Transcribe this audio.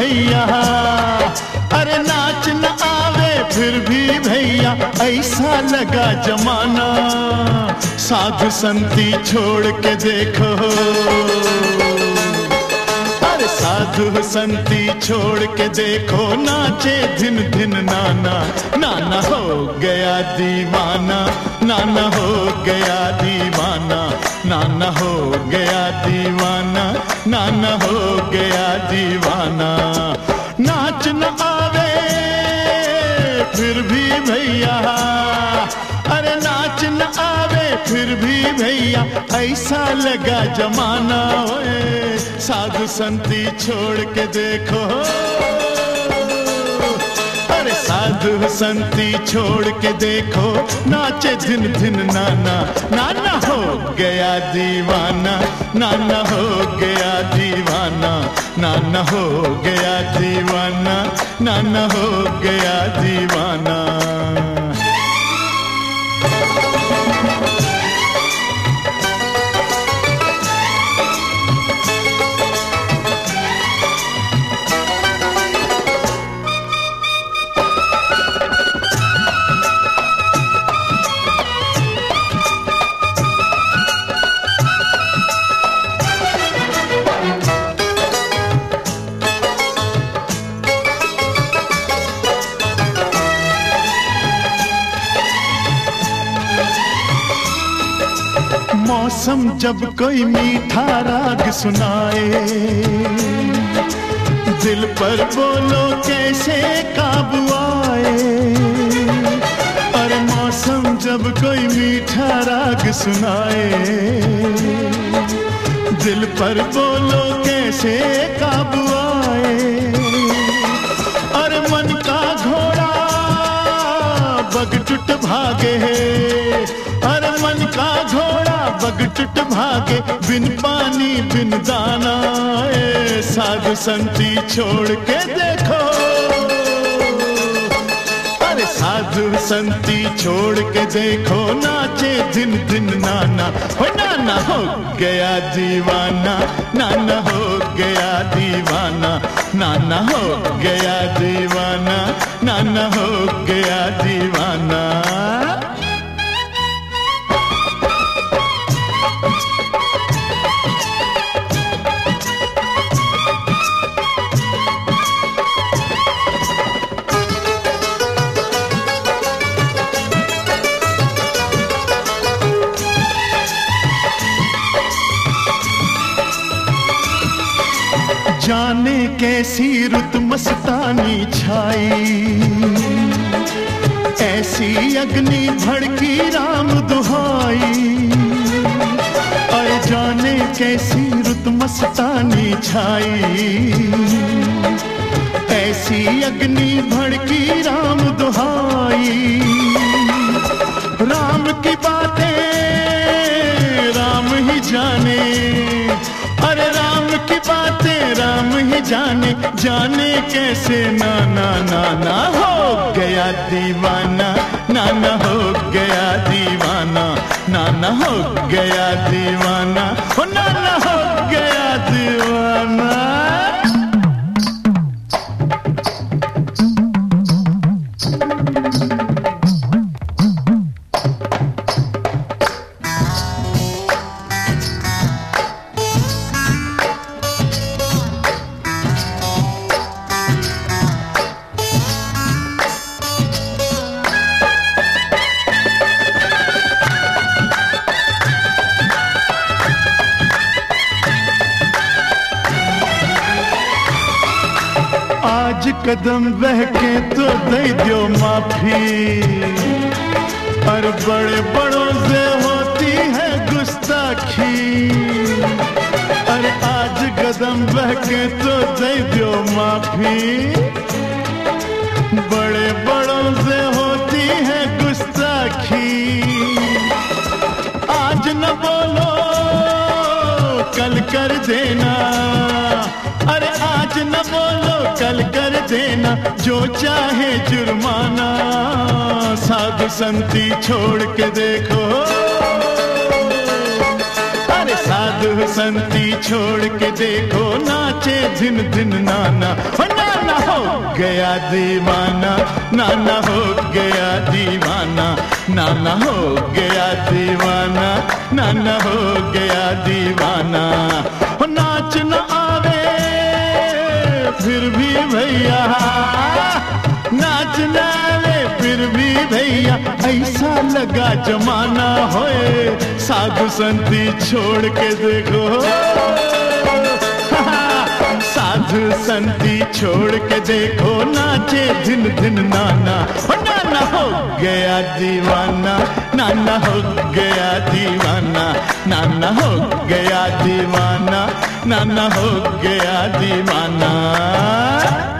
भैया, अरे नाच न आवे फिर भी भैया, ऐसा लगा जमाना। साधु संती छोड़ के देखो, अरे साधु संती छोड़ के देखो, नाचे धिन धिन नाना। नाना हो गया दीवाना, नाना हो गया दीवाना, नाना हो गया दीवाना, नाना हो गया दीवाना। नाच न आवे फिर भी भैया, अरे नाच न आवे फिर भी भैया, ऐसा लगा जमाना। ओए साधु संती छोड़ के देखो, अरे साधु संती छोड़ के देखो, नाचे धिन धिन नाना। नाना हो गया दीवाना, नाना हो गया दीवाना, नाना हो गया दीवाना, नाना हो गया दीवाना। मौसम जब कोई मीठा राग सुनाए, दिल पर बोलो कैसे काबू आए। अरे मौसम जब कोई मीठा राग सुनाए, दिल पर बोलो कैसे काबू आए। अरे मन का घोड़ा बगटुट भागे, अरे मन का घोड़ा बगटुट भागे, बिन पानी बिन दाना। ए साधु संती छोड़ के देखो, अरे साधु संती छोड़ के देखो, नाचे दिन दिन नाना। हो नाना हो गया दीवाना, नाना हो गया दीवाना, नाना हो गया दीवाना, नाना हो गया दीवाना। जाने कैसी रुत मस्तानी छाई, ऐसी अग्नि भड़की राम दुहाई। अरे जाने कैसी रुत मस्तानी छाई, ऐसी अग्नि भड़की राम दुहाई। राम की बातें राम ही जाने, अरे राम की बातें राम ही जाने, जाने कैसे नाना। नाना हो गया दीवाना, नाना हो गया दीवाना, नाना हो गया दीवाना, हो नाना हो गया दीवाना। आज कदम बहके तो दे दो माफी, और बड़े बड़ों से होती है गुस्ताखी। अरे आज कदम बहके तो दे दो माफी, बड़े बड़ों से होती है गुस्ताखी। आज न बोलो कल कर देना, अरे आज न बोलो कल कर देना, जो चाहे जुर्माना। साधु संती छोड़ के देखो, अरे साधु संती छोड़ के देखो नाचे दिन दिन नाना, नाना हो गया दीवाना, नाना हो गया दीवाना, नाना हो गया दीवाना, नाना हो गया दीवाना। नाच न आवे फिर भी भैया, नाच न आवे फिर भी भैया, ऐसा लगा जमाना होए साधु संती छोड़ के देखो, साधु संती छोड़ के देखो नाचे दिन दिन नाना, नाना हो गया दीवाना, नाना हो गया दीवाना, नाना हो गया दीवाना, नाना हो गया दीवाना।